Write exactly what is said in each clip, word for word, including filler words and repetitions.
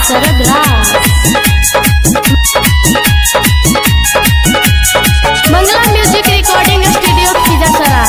शरद Raj Mangla music recording studio Khizarsarai.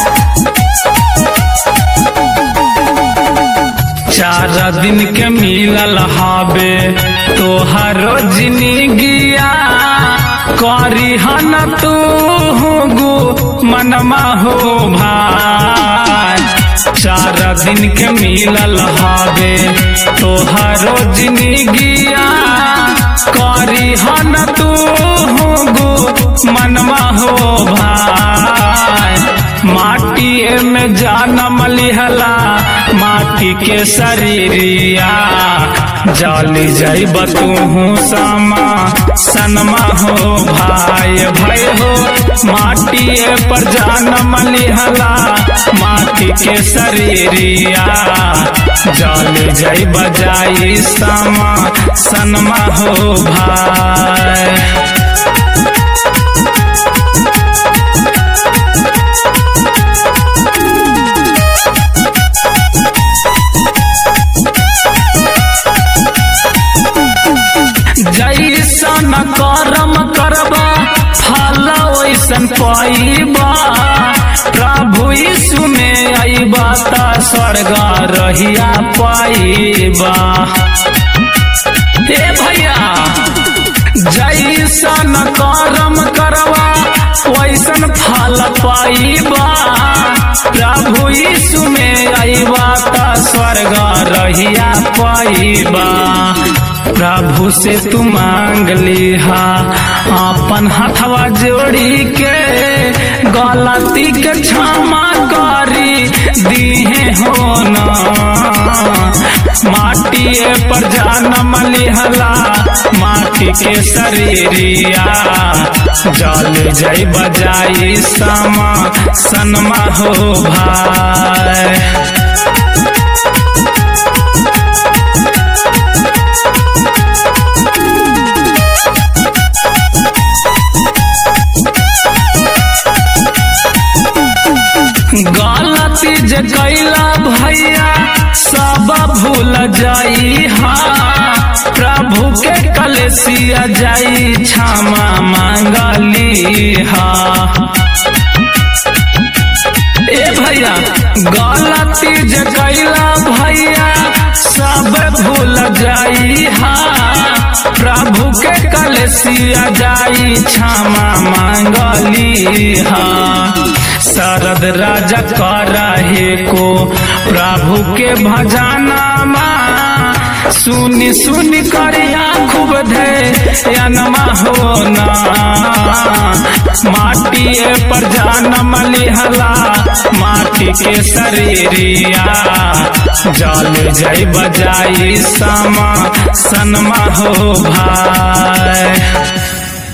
चार दिन के मिलल हाबे तोहरो जिंदगिया करी हन तू गो मनमा हो भाई। चार दिन के मिलल हाबे तोहरो जिंदगिया करी हन तू गो मनमा हो भाई। माटी में जानम लिहला माटी के शरीरिया जाली जाइब तू समा सनमा हो भाई भाई हो। माटी पर जानम लिहला माटी के शरीरिया जाली जाइब जाई समा सनमा हो भाई। जैसन करम करबा फल वैसन पाइबा। प्रभु यीशु में आइबा ता स्वर्ग रहिया पाइबा। हे भैया जैसन करम करबा वैसन फल पाइबा। प्रभु यीशु में आइबा ता स्वर्ग रहिया पाइबा। प्रभु से तू मांग लिहा अपन हथवा जोड़ी के गलती के क्षमा करी दीहे हो ना। माटी पर जानम लिहला माटी के शरीरिया जल जाई बजाई समा सनमा हो भाई। गलती जे कैला भैया सब भूल जाई हा। प्रभु के कलेसिया जाई क्षमा मांगली हा। ए भैया गलती जे कैला भैया सब भूल जाई हा। प्रभु के कलेसिया जाई क्षमा मांगली हा। शरद राजा करहे को प्रभु के भजनमा सुनी सुनी करिया खूब ध्यानमा हो ना। माटी पर जानम लिहला माटी के शरीरिया जल जाई बजाई समा सनमा हो भाई।